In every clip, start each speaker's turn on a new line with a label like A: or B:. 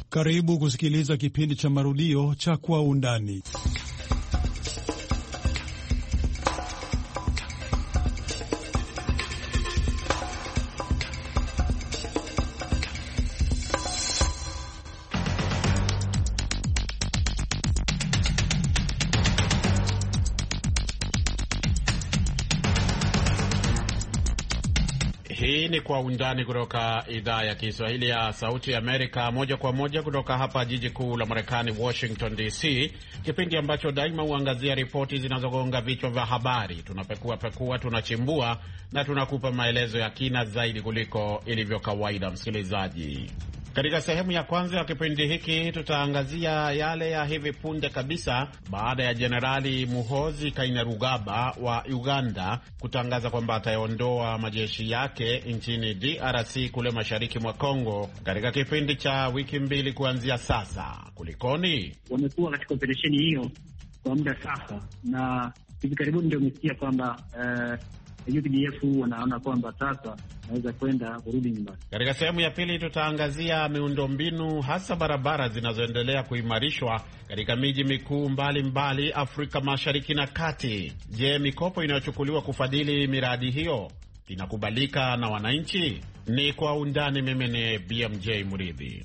A: Karibu kusikiliza kipindi cha marudio cha Kwa Undani.
B: Hii ni Kwa Undani kutoka idhaa ya Kiswahili ya Sauti ya Amerika, moja kwa moja kutoka hapa jiji kuu la Marekani, Washington DC, kipindi ambacho daima huangazia ripoti zinazogonga vichwa vya habari. Tunapekua, tunachimbua na tunakupa maelezo ya kina zaidi kuliko ilivyo kawaida, msikilizaji. Katika sehemu ya kwanza ya kipindi hiki tutaangazia yale ya hivi punde kabisa baada ya Jenerali Muhoozi Kainerugaba wa Uganda kutangaza kwamba ataondoa majeshi yake nchini DRC kule mashariki mwa Kongo katika kipindi cha wiki mbili kuanzia sasa. Kulikoni?
C: Wamekuwa katika operesheni hiyo kwa muda sasa, na hivi karibuni ndio umesikia kwamba UPDF wanaona kwamba sasa naweza kwenda kurudi nyumbani. Katika
B: sehemu ya pili tutaangazia miundombinu, hasa barabara zinazoendelea kuimarishwa katika miji mikuu mbalimbali Afrika Mashariki na Kati. Je, mikopo inayochukuliwa kufadhili miradi hiyo inakubalika na wananchi? Ni Kwa Undani. Mimi ni BMJ Muridhi.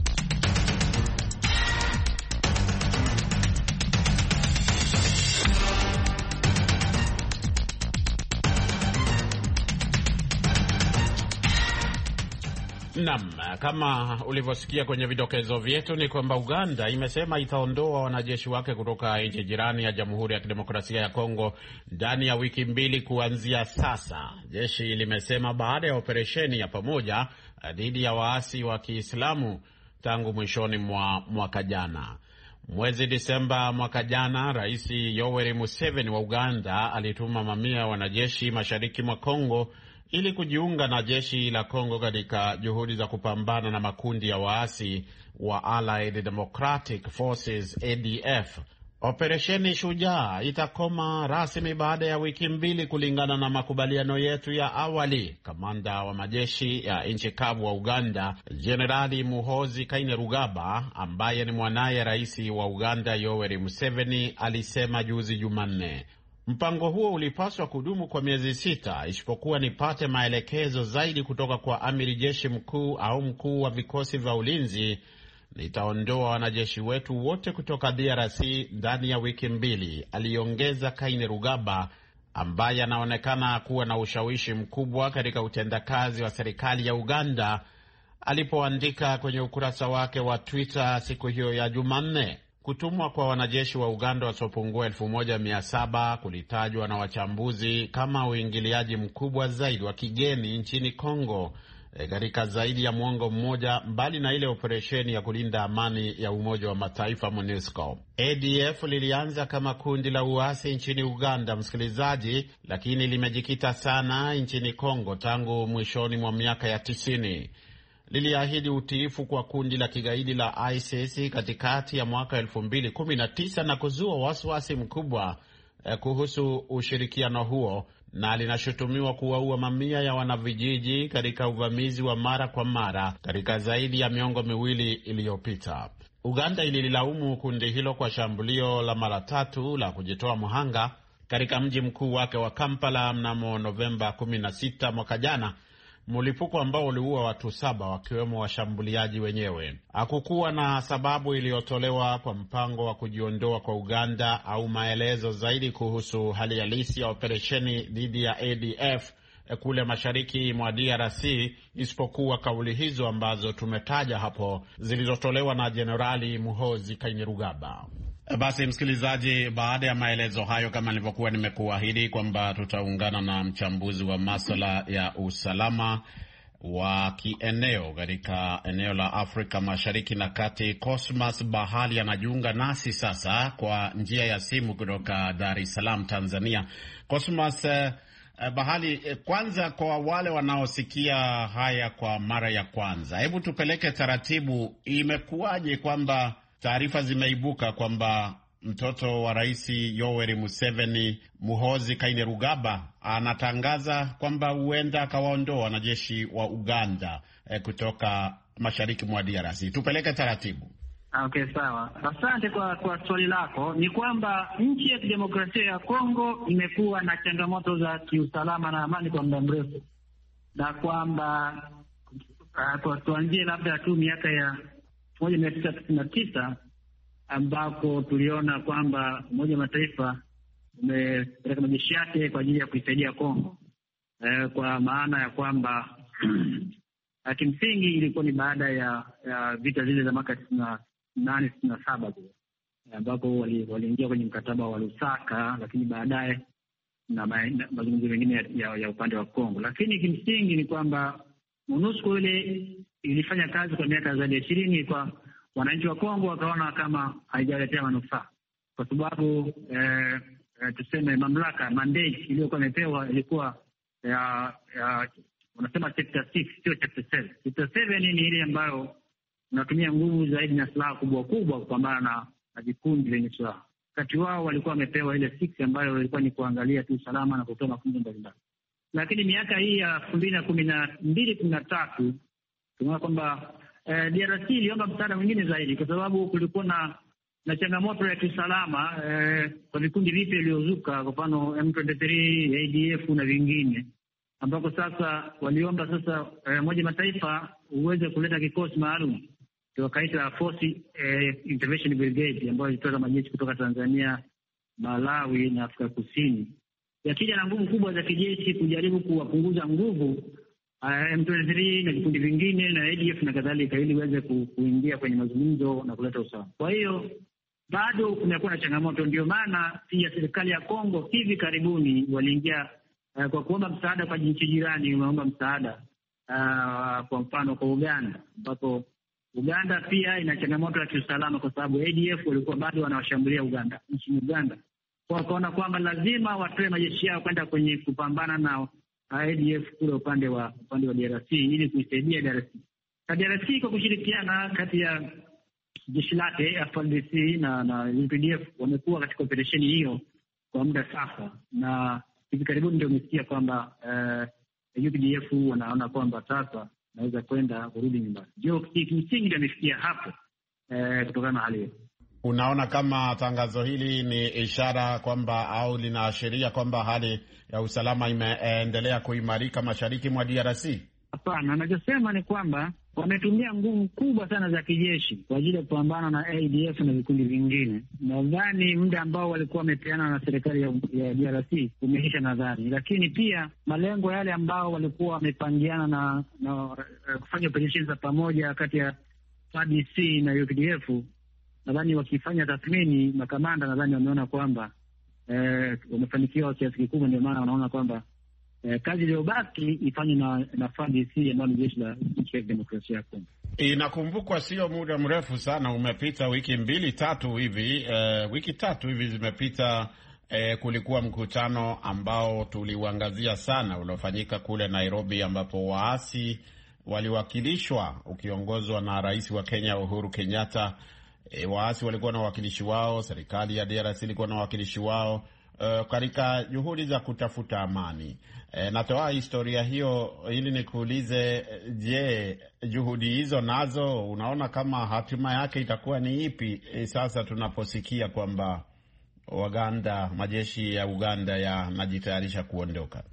B: Naam, kama ulivyosikia kwenye vidokezo vyetu ni kwamba Uganda imesema itaondoa wanajeshi wake kutoka nchi jirani ya Jamhuri ya Kidemokrasia ya Kongo ndani ya wiki mbili kuanzia sasa. Jeshi limesema baada ya operesheni ya pamoja dhidi ya waasi wa Kiislamu tangu mwishoni mwa mwaka jana. Mwezi Disemba mwaka jana, Rais Yoweri Museveni wa Uganda alituma mamia ya wanajeshi mashariki mwa Kongo ili kujiunga na jeshi la Kongo katika juhudi za kupambana na makundi ya waasi wa Allied Democratic Forces ADF. Operesheni Shujaa itakoma rasmi baada ya wiki mbili kulingana na makubaliano yetu ya awali. Kamanda wa majeshi ya nchi kavu wa Uganda, Jenerali Muhoozi Kainerugaba, ambaye ni mwanaye Rais wa Uganda Yoweri Museveni, alisema juzi Jumanne. Mpango huo ulipaswa kudumu kwa miezi 6 isipokuwa nipate maelekezo zaidi kutoka kwa amiri jeshi mkuu au mkuu wa vikosi vya ulinzi. Nitaondoa wanajeshi wetu wote kutoka DRC ndani ya wiki mbili, aliongeza Kainerugaba, ambaye anaonekana kuwa na ushawishi mkubwa katika utendakazi wa serikali ya Uganda, alipoandika kwenye ukurasa wake wa Twitter siku hiyo ya Jumanne. Kutumwa kwa wanajeshi wa Uganda wasiopungua 1700 kulitajwa na wachambuzi kama uingiliaji mkubwa zaidi wa kigeni nchini Kongo katika zaidi ya mwongo mmoja, mbali na ile operesheni ya kulinda amani ya Umoja wa Mataifa MONUSCO. ADF lilianza kama kundi la uasi nchini Uganda, msikilizaji, lakini limejikita sana nchini Kongo tangu mwishoni mwa miaka ya 90. Liliahidi utiifu kwa kundi la kigaidi la ISIS katikati ya mwaka 2019 na kuzua wasiwasi mkubwa kuhusu ushirikiano huo, na linashutumiwa kuwaua mamia ya wanavijiji katika uvamizi wa mara kwa mara katika zaidi ya miongo miwili iliyopita. Uganda ililaumu kundi hilo kwa shambulio la mara 3 la kujitoa mhanga katika mji mkuu wake wa Kampala mnamo Novemba 16 mwaka jana, mlipuko ambao uliua watu 7 wakiwemo washambuliaji wenyewe. Hakukuwa na sababu iliyotolewa kwa mpango wa kujiondoa kwa Uganda au maelezo zaidi kuhusu hali halisi ya operesheni dhidi ya ADF kule mashariki mwa DRC, isipokuwa kauli hizo ambazo tumetaja hapo zilizotolewa na Jenerali Muhoozi Kainerugaba. Basi msikilizaji, baada ya maelezo hayo, kama nilivyokuwa nimekuahidi kwamba tutaungana na mchambuzi wa masuala ya usalama wa kieneo katika eneo la Afrika Mashariki na Kati, Cosmas Bahali anajiunga nasi sasa kwa njia ya simu kutoka Dar es Salaam, Tanzania. Cosmas Bahali, kwanza kwa wale wanaosikia haya kwa mara ya kwanza, hebu tupeleke taratibu, imekuwaje kwamba taarifa zimeibuka kwamba mtoto wa Rais Yoweri Museveni, Muhoozi Kainerugaba, anatangaza kwamba huenda akawaondoa wanajeshi wa Uganda kutoka mashariki mwa DRC. Tupeleke taratibu.
C: Okay, sawa. Asante kwa swali lako. Ni kwamba nchi ya kidemokrasia ya Kongo imekuwa na changamoto za kiusalama na amani kwa muda mrefu, na kwamba tuanzie labda tu miaka ya 1999 ambako tuliona kwamba Umoja wa Mataifa umepeleka majeshi yake kwa ajili ya kuisaidia Kongo, kwa maana ya kwamba kimsingi ilikuwa ni baada ya vita zile za mwaka 1967 ambapo waliingia kwenye mkataba wa Lusaka, lakini baadaye na mazungumzo mengine ya upande wa Kongo. Lakini kimsingi ni kwamba MONUSCO ile ilifanya kazi kwa miaka zaidi ya 20, kwa wananchi wa Kongo wakaona kama haijaletea manufaa, kwa sababu tuseme mamlaka mandate iliyokuwa imepewa ilikuwa wanasema chapter 6 sio chapter 7. Chapter 7 ni ile ambayo unatumia nguvu zaidi na silaha kubwa kubwa kupambana na vikundi vyenye silaha. Wakati wao walikuwa wamepewa ile 6 ambayo ilikuwa ni kuangalia tu usalama na kutoa mafunzo mbalimbali. Lakini miaka hii ya 2012-13 tunaona kwamba DRC iliomba msaada mwingine zaidi, kwa sababu kulikuwa na changamoto ya kiusalama kwa vikundi vipya vilivyozuka, kwa mfano M23, ADF na vingine, ambako sasa waliomba sasa Umoja Mataifa uweze kuleta kikosi maalum, wakaita Force Intervention Brigade, ambayo ilitoka majeshi kutoka Tanzania, Malawi na Afrika Kusini, yakija na nguvu kubwa za kijeshi kujaribu kuwapunguza nguvu M23 na vikundi vingine na ADF na kadhalika, ili iweze kuingia kwenye mazungumzo na kuleta usawa. Kwa hiyo bado kumekuwa na changamoto. Ndio maana pia serikali ya Kongo hivi karibuni waliingia kwa kuomba msaada kwa nchi jirani, wameomba msaada kwa mfano kwa Uganda, ambapo Uganda pia ina changamoto ya kiusalama, kwa sababu ADF walikuwa bado wanawashambulia nchini Uganda. Kwa wakaona kwamba lazima watoe majeshi yao kwenda kwenye kupambana na ADF kule upande wa DRC ili kuisaidia DRC. Na DRC kwa kushirikiana kati ya jeshi lake FARDC na UPDF wamekuwa katika operesheni hiyo kwa muda sasa, na hivi karibuni ndio umesikia kwamba UPDF wanaona kwamba sasa naweza kwenda kurudi nyumbani. Ndio kimsingi ndio amefikia hapo kutokana na hali hiyo.
B: Unaona kama tangazo hili ni ishara kwamba au linaashiria kwamba hali ya usalama imeendelea kuimarika mashariki mwa DRC?
C: Hapana, anachosema ni kwamba wametumia nguvu kubwa sana za kijeshi kwa ajili ya kupambana na ADF na vikundi vingine. Nadhani muda ambao walikuwa wamepeana na serikali ya DRC umeisha nadhani, lakini pia malengo yale ambao walikuwa wamepangiana na kufanya operesheni za pamoja kati ya FARDC na UPDF, nadhani wakifanya tathmini makamanda, nadhani wameona kwamba wamefanikiwa kiasi kikubwa. Ndio maana wanaona kwamba kazi iliyobaki ifanywe na FARDC ambayo ni jeshi la nchi ya demokrasia ya Kongo.
B: Inakumbukwa sio muda mrefu sana umepita, wiki 2-3 hivi, wiki 3 hivi zimepita, kulikuwa mkutano ambao tuliuangazia sana uliofanyika kule Nairobi, ambapo waasi waliwakilishwa ukiongozwa na Rais wa Kenya Uhuru Kenyatta. Waasi walikuwa na wawakilishi wao, serikali ya DRC ilikuwa na wawakilishi wao katika juhudi za kutafuta amani. Natoa historia hiyo ili nikuulize, je, juhudi hizo nazo unaona kama hatima yake itakuwa ni ipi sasa tunaposikia kwamba majeshi ya Uganda yanajitayarisha kuondoka?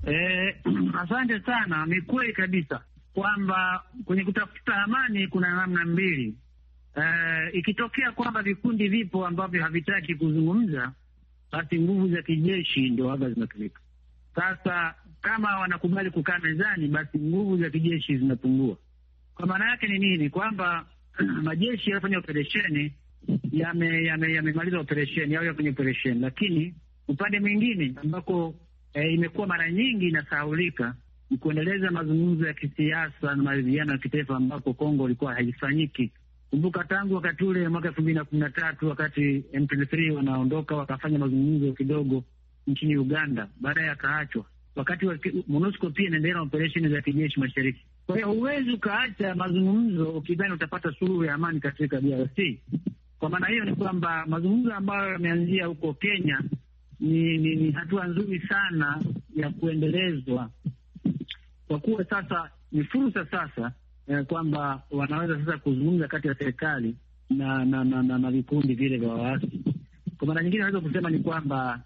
C: Asante sana. Ni kweli kabisa kwamba kwenye kutafuta amani kuna namna mbili. Ikitokea kwamba vikundi vipo ambavyo havitaki kuzungumza, basi nguvu za kijeshi ndio waga zinatumika. Sasa kama wanakubali kukaa mezani, basi nguvu za kijeshi zinapungua. Kwa maana yake ni nini? Kwamba majeshi yanafanya operesheni, yamemaliza operesheni au kwenye operesheni, lakini upande mwingine ambako imekuwa mara nyingi inasahaulika ni kuendeleza mazungumzo ya kisiasa na maridhiano ya kitaifa, ambako Kongo ilikuwa haifanyiki. Kumbuka tangu wakati ule mwaka 2013 wakati M23 wanaondoka, wakafanya mazungumzo kidogo nchini Uganda, baadaye yakaachwa. Wakati wa MONUSCO pia inaendelea na operesheni za kijeshi mashariki. Kwa hiyo huwezi ukaacha mazungumzo ukidhani utapata suluhu ya amani katika DRC. Kwa maana hiyo ni kwamba mazungumzo ambayo yameanzia huko Kenya ni hatua nzuri sana ya kuendelezwa, kwa kuwa sasa ni fursa sasa kwamba wanaweza sasa kuzungumza kati ya serikali na vikundi vile vya waasi. Kwa maana nyingine naweza kusema ni kwamba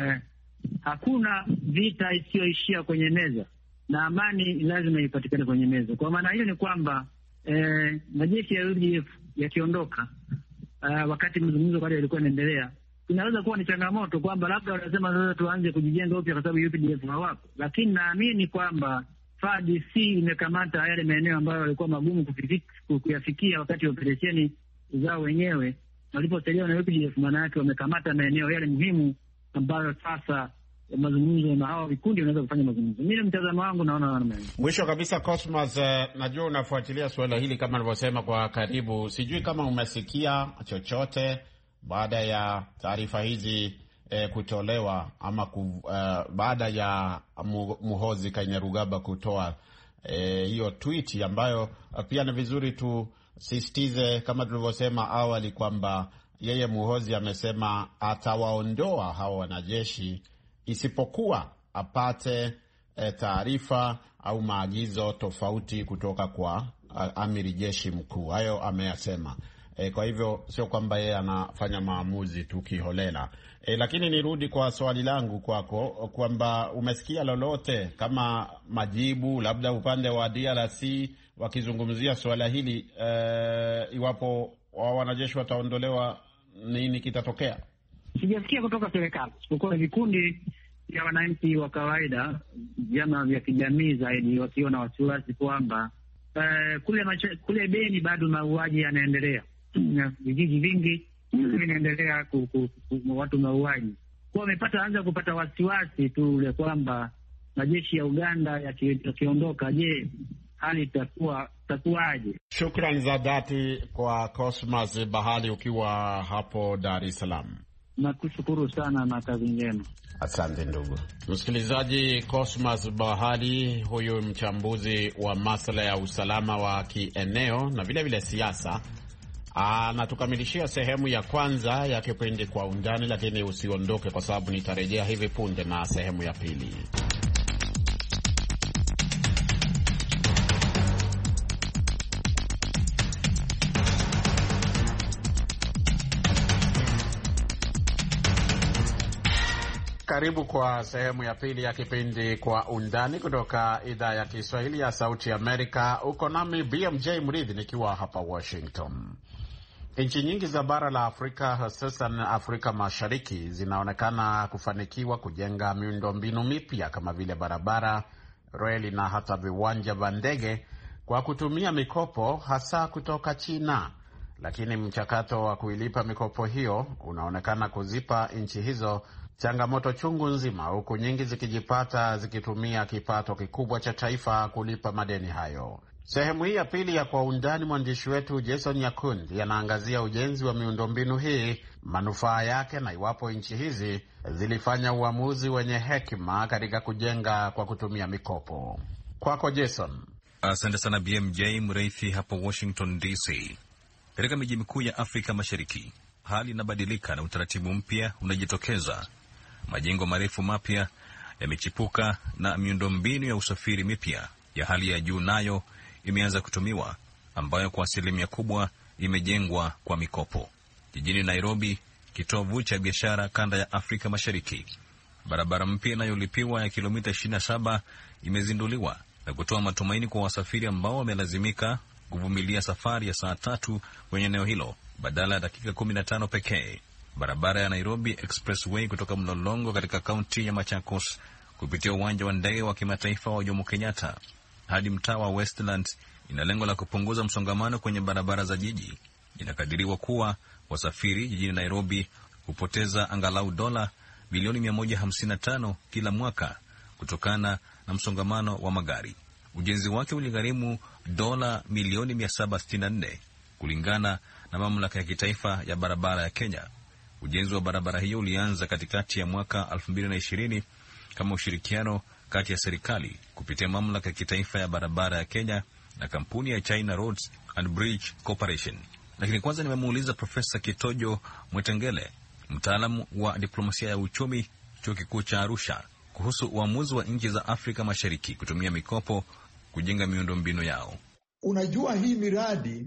C: hakuna vita isiyoishia kwenye meza, na amani lazima ipatikane kwenye meza. Kwa maana hiyo ni kwamba majeshi ya UPDF yakiondoka, wakati mzungumzo bado yalikuwa yanaendelea, inaweza kuwa ni changamoto kwamba labda wanasema sasa tuanze kujijenga upya kwa sababu UPDF hawapo, lakini naamini kwamba FARDC imekamata yale maeneo ambayo yalikuwa magumu kuyafikia wakati wa operesheni zao wenyewe waliposaidiwa na UPDF. Maana yake wamekamata maeneo yale muhimu ambayo sasa mazungumzo na hao vikundi wanaweza kufanya mazungumzo. Mimi mtazamo wangu naona.
B: Mwisho kabisa, Cosmas, najua unafuatilia suala hili kama nilivyosema kwa karibu. Sijui kama umesikia chochote baada ya taarifa hizi kutolewa ama baada ya Muhoozi Kainerugaba kutoa hiyo tweet ambayo pia ni vizuri tusisitize kama tulivyosema awali kwamba yeye Muhoozi amesema atawaondoa hao wanajeshi isipokuwa apate taarifa au maagizo tofauti kutoka kwa amiri jeshi mkuu. Hayo ameyasema. Kwa hivyo sio kwamba yeye anafanya maamuzi tu kiholela. Lakini nirudi kwa swali langu kwako kwamba umesikia lolote kama majibu labda upande wa DRC wakizungumzia swala hili, iwapo wanajeshi wataondolewa, nini kitatokea?
C: Sijasikia kutoka serikali, isipokuwa vikundi vya wananchi wa kawaida, vyama vya kijamii zaidi, wakiwa na wasiwasi kwamba kule Beni bado mauaji yanaendelea. Vijiji vingi vinaendelea watu mauaji. Kwa wamepata kupata wasiwasi tu ule kwamba majeshi ya Uganda yakiondoka, je, hali itakuwaje?
B: Shukrani za dhati kwa Cosmas Bahali ukiwa hapo Dar es Salaam.
C: Nakushukuru sana na kazi njema.
B: Asante ndugu msikilizaji. Cosmas Bahali huyu mchambuzi wa masuala ya usalama wa kieneo na vile siasa anatukamilishia sehemu ya kwanza ya kipindi Kwa Undani, lakini usiondoke kwa sababu nitarejea hivi punde na sehemu ya pili. Karibu kwa sehemu ya pili ya kipindi Kwa Undani kutoka idhaa ya Kiswahili ya Sauti Amerika. Uko nami BMJ Mridhi nikiwa hapa Washington. Nchi nyingi za bara la Afrika, hususan Afrika Mashariki, zinaonekana kufanikiwa kujenga miundombinu mipya kama vile barabara, reli na hata viwanja vya ndege kwa kutumia mikopo hasa kutoka China. Lakini mchakato wa kuilipa mikopo hiyo unaonekana kuzipa nchi hizo changamoto chungu nzima, huku nyingi zikijipata zikitumia kipato kikubwa cha taifa kulipa madeni hayo. Sehemu hii ya pili ya Kwa Undani, mwandishi wetu Jason Nyakundi anaangazia ujenzi wa miundombinu hii, manufaa yake, na iwapo nchi hizi zilifanya uamuzi wenye hekima katika kujenga kwa kutumia mikopo. Kwako Jason.
D: Asante sana BMJ Mreithi hapo Washington DC. Katika miji mikuu ya Afrika Mashariki, hali inabadilika na utaratibu mpya unajitokeza. Majengo marefu mapya yamechipuka na miundombinu ya usafiri mipya ya hali ya juu nayo imeanza kutumiwa, ambayo kwa asilimia kubwa imejengwa kwa mikopo. Jijini Nairobi, kitovu cha biashara kanda ya Afrika Mashariki, barabara mpya inayolipiwa ya kilomita 27 imezinduliwa na kutoa matumaini kwa wasafiri ambao wamelazimika kuvumilia safari ya saa 3 kwenye eneo hilo badala ya dakika 15 pekee. Barabara ya Nairobi Expressway kutoka Mlolongo katika kaunti ya Machakos kupitia uwanja wa ndege wa kimataifa wa Jomo Kenyatta hadi mtaa wa Westland ina lengo la kupunguza msongamano kwenye barabara za jiji. Inakadiriwa kuwa wasafiri jijini Nairobi hupoteza angalau dola bilioni 155 kila mwaka kutokana na msongamano wa magari. Ujenzi wake uligharimu dola milioni 764 kulingana na mamlaka ya kitaifa ya barabara ya Kenya. Ujenzi wa barabara hiyo ulianza katikati ya mwaka 2020 kama ushirikiano kati ya serikali kupitia mamlaka ya kitaifa ya barabara ya Kenya na kampuni ya China Roads and Bridge Corporation. Lakini kwanza nimemuuliza Profesa Kitojo Mwetengele, mtaalamu wa diplomasia ya uchumi, Chuo Kikuu cha Arusha, kuhusu uamuzi wa nchi za Afrika Mashariki kutumia mikopo kujenga miundombinu yao.
E: Unajua hii miradi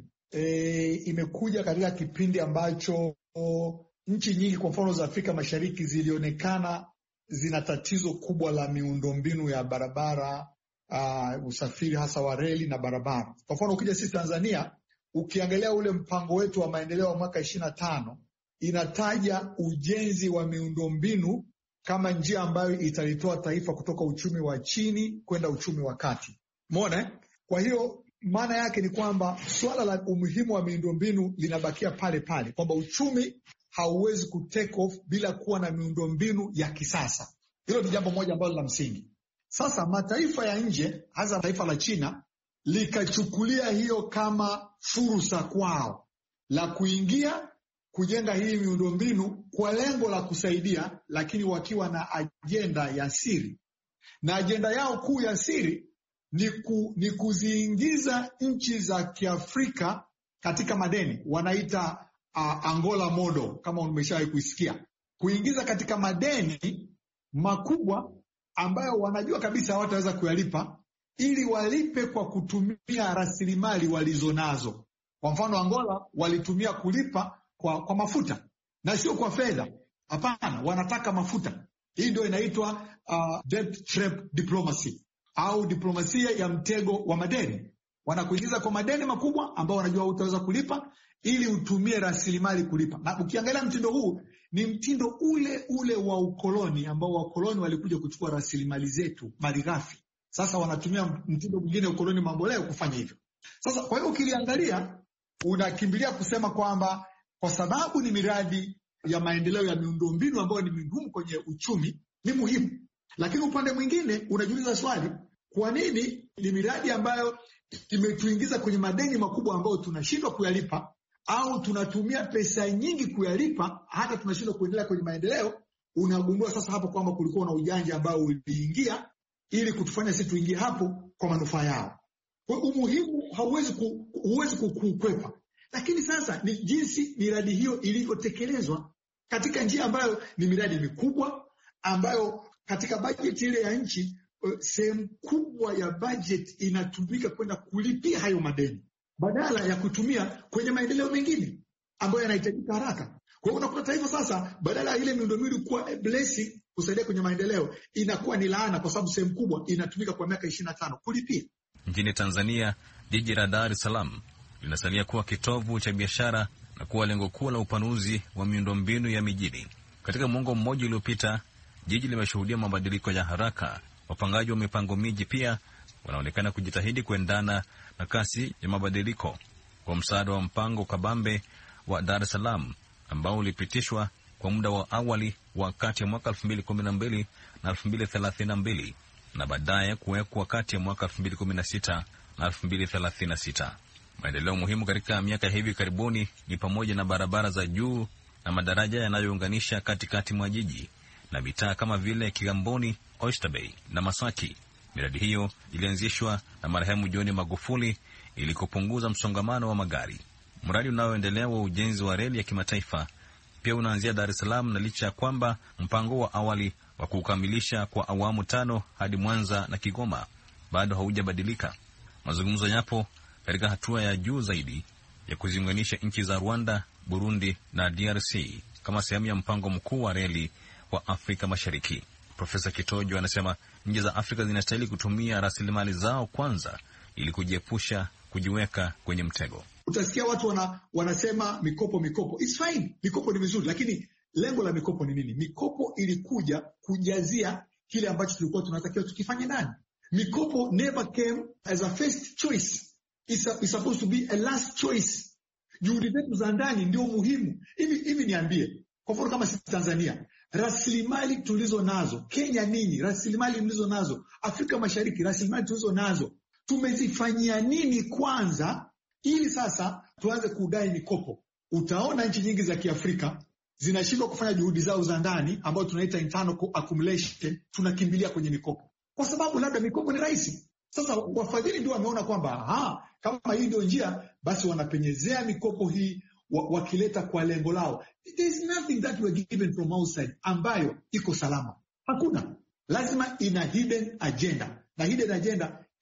E: imekuja katika kipindi ambacho nchi nyingi kwa mfano za Afrika Mashariki zilionekana zina tatizo kubwa la miundombinu ya barabara, usafiri hasa wa reli na barabara. Kwa mfano ukija sisi Tanzania, ukiangalia ule mpango wetu wa maendeleo wa mwaka 25 inataja ujenzi wa miundombinu kama njia ambayo italitoa taifa kutoka uchumi wa chini kwenda uchumi wa kati. Umeona? Kwa hiyo maana yake ni kwamba swala la umuhimu wa miundombinu linabakia pale pale, kwamba uchumi hauwezi kutake off bila kuwa na miundombinu ya kisasa. Hilo ni jambo moja ambalo la msingi. Sasa mataifa ya nje, hasa taifa la China, likachukulia hiyo kama fursa kwao la kuingia kujenga hii miundombinu kwa lengo la kusaidia, lakini wakiwa na ajenda ya siri. Na ajenda yao kuu ya siri ni kuziingiza nchi za Kiafrika katika madeni. Wanaita Angola model, kama umeshawahi kuisikia. Kuingiza katika madeni makubwa ambayo wanajua kabisa hawataweza kuyalipa, ili walipe kwa kutumia rasilimali walizonazo. Kwa mfano Angola walitumia kulipa kwa mafuta na sio kwa fedha. Hapana, wanataka mafuta. Hii ndio inaitwa debt trap diplomacy au diplomasia ya mtego wa madeni. Wanakuingiza kwa madeni makubwa ambao wanajua utaweza kulipa ili utumie rasilimali kulipa. Na ukiangalia mtindo huu ni mtindo ule ule wa ukoloni, ambao wakoloni walikuja kuchukua rasilimali zetu malighafi. Sasa wanatumia mtindo mwingine ukoloni mamboleo kufanya hivyo. Sasa kwa hiyo ukiliangalia unakimbilia kusema kwamba kwa sababu ni miradi ya maendeleo ya miundombinu ambayo ni muhimu kwenye uchumi, ni muhimu. Lakini upande mwingine unajiuliza swali, kwa nini ni miradi ambayo imetuingiza kwenye madeni makubwa ambayo tunashindwa kuyalipa, au tunatumia pesa nyingi kuyalipa hata tunashindwa kuendelea kwenye maendeleo? Unagundua sasa hapo kwamba kulikuwa na ujanja ambao uliingia ili kutufanya sisi tuingie hapo kwa manufaa yao. Kwa umuhimu huwezi kukwepa. Lakini sasa ni jinsi miradi hiyo ilivyotekelezwa katika njia ambayo ni miradi mikubwa, ambayo katika bajeti ile ya nchi sehemu kubwa ya bajeti inatumika kwenda kulipia hayo madeni badala ya kutumia kwenye maendeleo mengine ambayo yanahitajika haraka. Kwa hiyo unakuta taifa sasa badala ya ile miundombinu kuwa blessing kusaidia kwenye maendeleo, inakuwa ni laana, kwa sababu sehemu kubwa inatumika kwa miaka 25 kulipia.
D: Nchini Tanzania, jiji la Dar es Salaam linasalia kuwa kitovu cha biashara na kuwa lengo kuu la upanuzi wa miundombinu ya mijini. Katika mwongo mmoja uliopita, jiji limeshuhudia mabadiliko ya haraka. Wapangaji wa mipango miji pia wanaonekana kujitahidi kuendana na kasi ya mabadiliko. Kwa msaada wa mpango kabambe wa Dar es Salaam ambao ulipitishwa kwa muda wa awali wa kati ya mwaka 2012 na 2032 na baadaye kuwekwa kati ya mwaka 2016 na 2036. Maendeleo muhimu katika miaka hivi karibuni ni pamoja na barabara za juu na madaraja yanayounganisha katikati mwa jiji na mitaa kama vile Kigamboni, Oyster Bay na Masaki. Miradi hiyo ilianzishwa na marehemu John Magufuli ili kupunguza msongamano wa magari. Mradi unaoendelea wa ujenzi wa reli ya kimataifa pia unaanzia Dar es Salaam, na licha ya kwamba mpango wa awali wa kukamilisha kwa awamu 5 hadi Mwanza na Kigoma bado haujabadilika. Mazungumzo yapo katika hatua ya juu zaidi ya kuziunganisha nchi za Rwanda, Burundi na DRC kama sehemu ya mpango mkuu wa reli wa Afrika Mashariki. Profesa Kitojo anasema nchi za Afrika zinastahili kutumia rasilimali zao kwanza ili kujiepusha kujiweka kwenye mtego.
E: Utasikia watu wanasema mikopo. It's fine. Mikopo ni mizuri, lakini lengo la mikopo ni nini? Mikopo ilikuja kujazia kile ambacho tulikuwa tunatakiwa tukifanye ndani. Mikopo never came as a first choice. It's supposed to be a last choice. Juhudi zetu za ndani ndio muhimu. Hivi niambie, kwa mfano kama sisi Tanzania, rasilimali tulizo nazo, Kenya nini, rasilimali mlizo nazo, Afrika Mashariki, rasilimali tulizo nazo, tumezifanyia nini kwanza ili sasa tuanze kudai mikopo? Utaona nchi nyingi za Kiafrika zinashindwa kufanya juhudi zao za ndani ambayo tunaita internal accumulation, tunakimbilia kwenye mikopo kwa sababu labda mikopo ni rahisi. Sasa wafadhili ndio wameona kwamba kama hii ndio njia, basi wanapenyezea mikopo hii wakileta kwa lengo lao. There is nothing that we are given from outside ambayo iko salama. Hakuna. Lazima ina hidden agenda. Na hidden agenda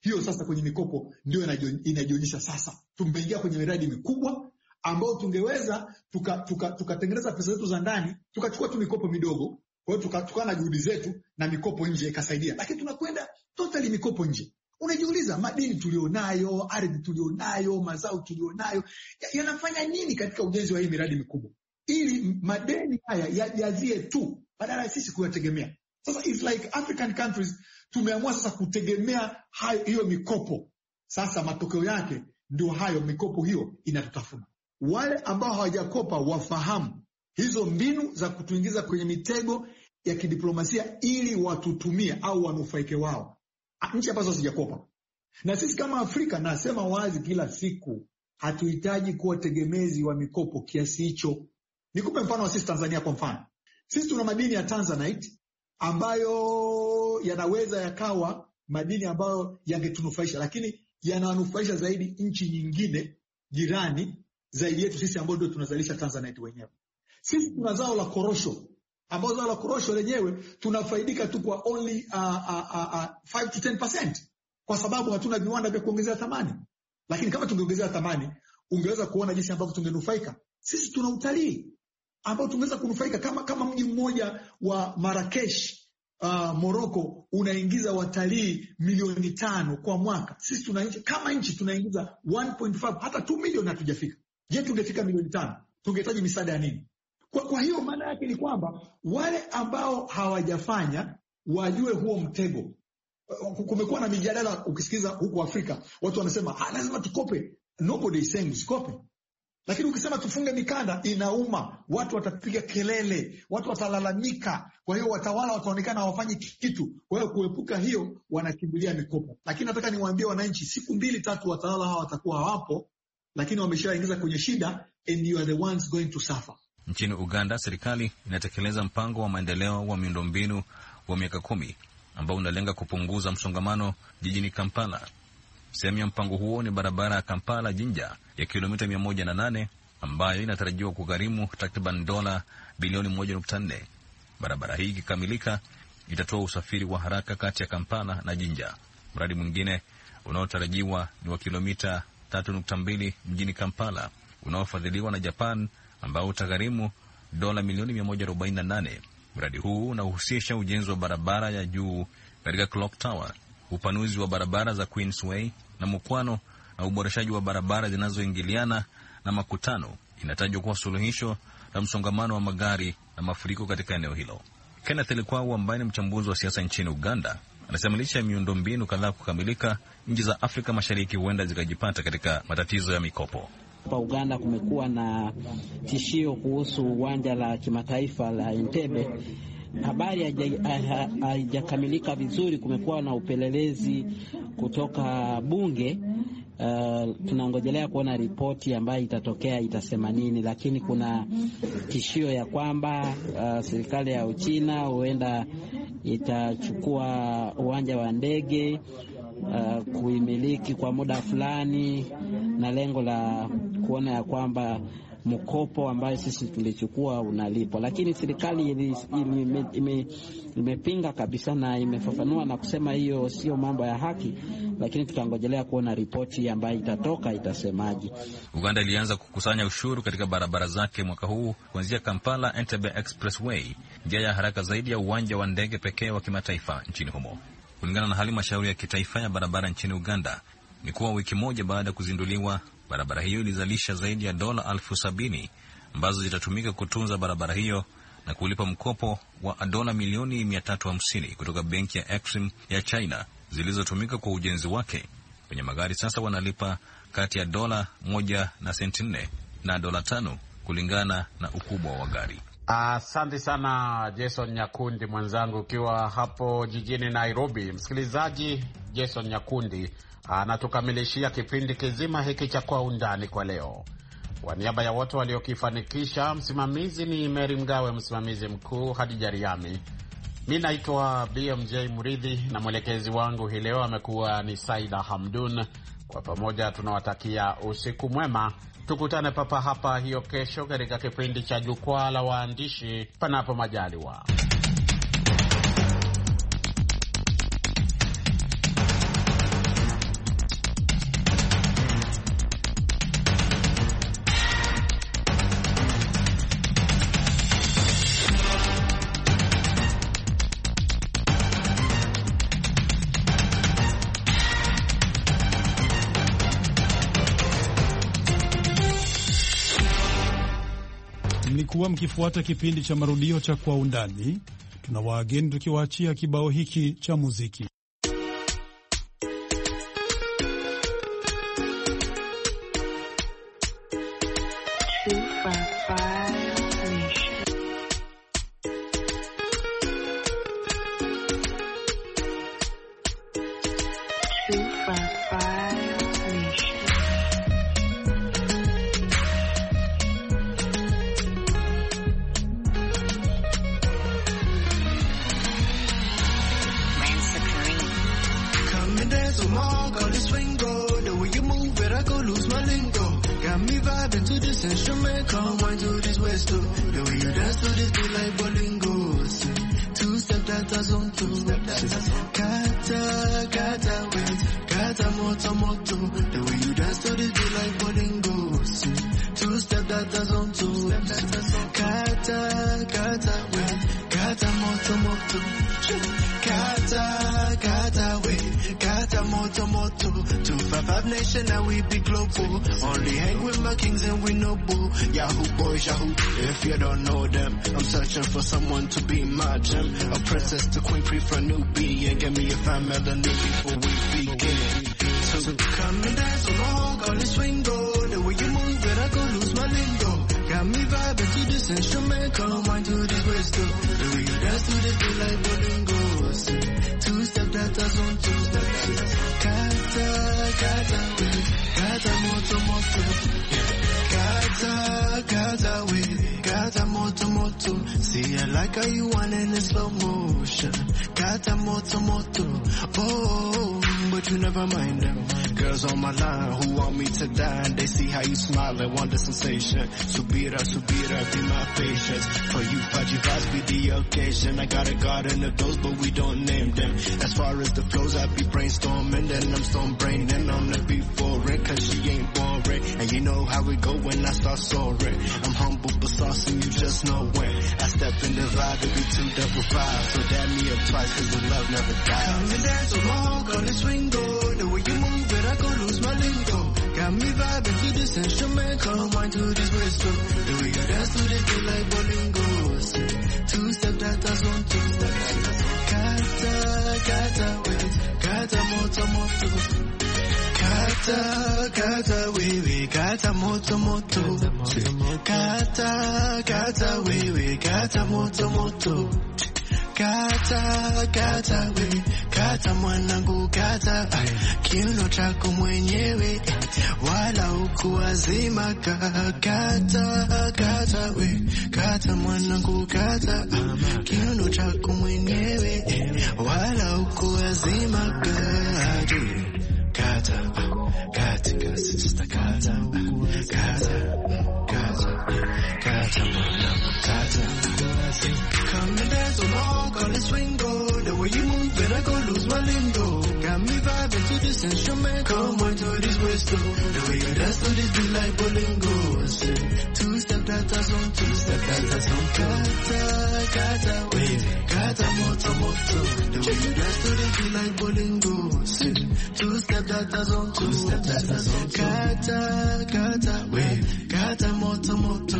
E: hiyo sasa kwenye mikopo ndio inajionyesha sasa. Tumeingia kwenye miradi mikubwa ambao tungeweza tukatengeneza pesa zetu za ndani, tukachukua tu mikopo midogo. Kwa hiyo tukana juhudi zetu na mikopo nje ikasaidia. Lakini tunakwenda totally mikopo nje. Unajiuliza, madini tulionayo, ardhi tulionayo, mazao tulionayo, yanafanya nini katika ujenzi wa hii miradi mikubwa? Ili madeni haya yajazie tu badala ya sisi kuyategemea. Sasa it's like African countries tumeamua sasa kutegemea hiyo mikopo. Sasa matokeo yake ndio hayo, mikopo hiyo inatutafuna. Wale ambao hawajakopa wafahamu hizo mbinu za kutuingiza kwenye mitego ya kidiplomasia ili watutumie au wanufaike wao. Nchi ambazo hazijakopa. Na sisi kama Afrika, nasema wazi kila siku, hatuhitaji kuwa tegemezi wa mikopo kiasi hicho. Nikupe mfano wa sisi Tanzania kwa mfano. Sisi tuna madini ya Tanzanite ambayo yanaweza yakawa madini ambayo yangetunufaisha, lakini yanawanufaisha zaidi nchi nyingine jirani zaidi yetu sisi ambao ndio tunazalisha Tanzanite wenyewe. Sisi tuna zao la korosho, ambao zao la korosho lenyewe tunafaidika tu kwa only 5 to 10% kwa sababu hatuna viwanda vya kuongezea thamani. Lakini kama tungeongezea thamani, ungeweza kuona jinsi ambavyo tungenufaika. Sisi tuna utalii ambao tungeweza kunufaika kama mji mmoja wa Marrakesh, Morocco unaingiza watalii milioni 5 kwa mwaka. Sisi kama nchi tunaingiza 1.5 hata 2 milioni hatujafika. Je, tungefika milioni 5 tungehitaji misaada ya nini? Kwa hiyo maana yake ni kwamba wale ambao hawajafanya wajue huo mtego. Kumekuwa na mijadala, ukisikiza huko Afrika watu wanasema lazima tukope. Nobody is saying usikope. Lakini ukisema tufunge mikanda inauma, watu watapiga kelele, watu watalalamika. Kwa hiyo watawala wataonekana hawafanyi kitu. Kwa hiyo kuepuka hiyo wanakimbilia mikopo. Lakini nataka niwaambie wananchi, siku 2-3 watawala hawa watakuwa hawapo, lakini wameshaingiza kwenye shida, and you are the ones going to suffer.
D: Nchini Uganda, serikali inatekeleza mpango wa maendeleo wa miundombinu wa miaka 10 ambao unalenga kupunguza msongamano jijini Kampala. Sehemu ya mpango huo ni barabara ya Kampala Jinja ya kilomita 108 ambayo inatarajiwa kugharimu takriban dola bilioni 1.4. Barabara hii ikikamilika itatoa usafiri wa haraka kati ya Kampala na Jinja. Mradi mwingine unaotarajiwa ni wa kilomita 3.2 mjini Kampala unaofadhiliwa na Japan ambao utagharimu dola milioni 148. Mradi huu unahusisha ujenzi wa barabara ya juu katika Clock Tower, upanuzi wa barabara za Queensway na Mukwano na uboreshaji wa barabara zinazoingiliana na makutano. Inatajwa kuwa suluhisho la msongamano wa magari na mafuriko katika eneo hilo. Kenneth Likwau ambaye ni mchambuzi wa siasa nchini Uganda anasema licha ya miundombinu kadhaa kukamilika, nchi za Afrika Mashariki huenda zikajipata katika matatizo ya mikopo.
F: Hapa Uganda kumekuwa na tishio kuhusu uwanja la kimataifa la Entebbe. Habari haijakamilika vizuri. Kumekuwa na upelelezi kutoka bunge. Tunangojelea kuona ripoti ambayo itatokea itasema nini, lakini kuna tishio ya kwamba serikali ya Uchina huenda itachukua uwanja wa ndege kuimiliki kwa muda fulani, na lengo la kuona ya kwamba mkopo ambayo sisi tulichukua unalipwa. Lakini serikali imepinga kabisa na imefafanua na kusema hiyo sio mambo ya haki, lakini tutangojelea kuona ripoti ambayo itatoka itasemaje.
D: Uganda ilianza kukusanya ushuru katika barabara zake mwaka huu kuanzia Kampala Entebbe Expressway, njia ya haraka zaidi ya uwanja wa ndege pekee wa kimataifa nchini humo. Kulingana na halmashauri ya kitaifa ya barabara nchini Uganda, ni kuwa wiki moja baada ya kuzinduliwa, barabara hiyo ilizalisha zaidi ya dola 70,000 ambazo zitatumika kutunza barabara hiyo na kulipa mkopo wa dola milioni 350 kutoka benki ya Exim ya China zilizotumika kwa ujenzi wake. Kwenye magari sasa wanalipa kati ya dola 1 na senti 4 na dola 5 kulingana na ukubwa wa gari.
B: Asante sana Jason Nyakundi mwenzangu ukiwa hapo jijini Nairobi. Msikilizaji, Jason Nyakundi anatukamilishia kipindi kizima hiki cha Kwa Undani kwa leo. Kwa niaba ya wote waliokifanikisha, msimamizi ni Mary Mgawe, msimamizi mkuu Hadija Riami. Mimi naitwa BMJ Muridhi na mwelekezi wangu hii leo amekuwa ni Saida Hamdun. Kwa pamoja tunawatakia usiku mwema. Tukutane papa hapa hiyo kesho katika kipindi cha Jukwaa la Waandishi, panapo majaliwa.
A: Mlikuwa mkifuata kipindi cha marudio cha Kwa Undani. Tunawaageni tukiwaachia kibao hiki cha muziki.
G: Only hang with my kings and we no boo. Yahoo boys, Yahoo. If you don't know them, I'm searching for someone to be my gem. A princess to queen, pre for newbie, and give me a fine melody before we begin. So come and dance along, call it swingo. The way you move it, I go lose my lingo. Got me vibing to this instrument, come on to this whistle. The way you dance to this beat like bolingo. Two-step that does on two-step. Kata, moto. See, I like how you want it in slow motion. Kata moto. Oh, but you never mind them. Girls on my line who want me to die, and they see how you smile and want the sensation. Subira, be my patience. For you, Faji vibes be the occasion. I got a garden of those, but we don't name them. As far as the flows, I be brainstorming, then I'm storm braining on the beat for it, cause she ain't boring. And you know how it go when I start soaring. I'm humble but saucy, you just know when. I step in the vibe, it be 255. So dab me up twice, cause the love never dies. Come and dance along, call it swingo. The way you move it, I go lose my lingo. Got me vibing to this instrument, come on to this whistle. The way you dance to this beat like bolingo. Two-step that does on two-step. Kata moto. Kata wewe, kata moto. Kata wewe, kata moto. Kata we, kata mwanangu, kata kiuno chako mwenyewe, wala ukuazima. Kata we, kata mwanangu, kata kiuno chako mwenyewe, wala ukuazima. Kata sister, kata mwanangu, kata. Come and dance along, call it swingo. The way you move it, I go lose my lingo. Got me vibing to this instrument, come on to this whistle. The way you dance to this beat like bolingo. Two-step that does on two-step that does on. Kata wave, kata moto. The way you dance to this beat like bolingo. Two-step that does on two-step that does on. Kata wave, kata moto.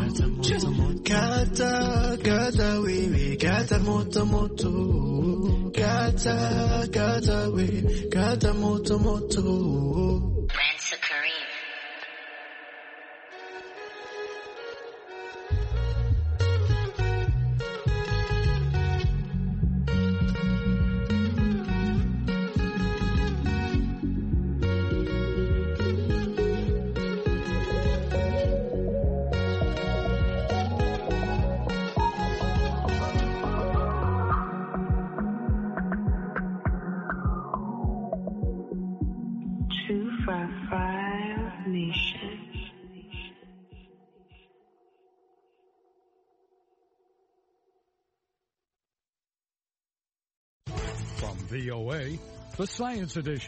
G: Kata wewe, kata moto. Kata wewe, kata moto.
H: Ransom Kareem.
A: From VOA, the Science Edition.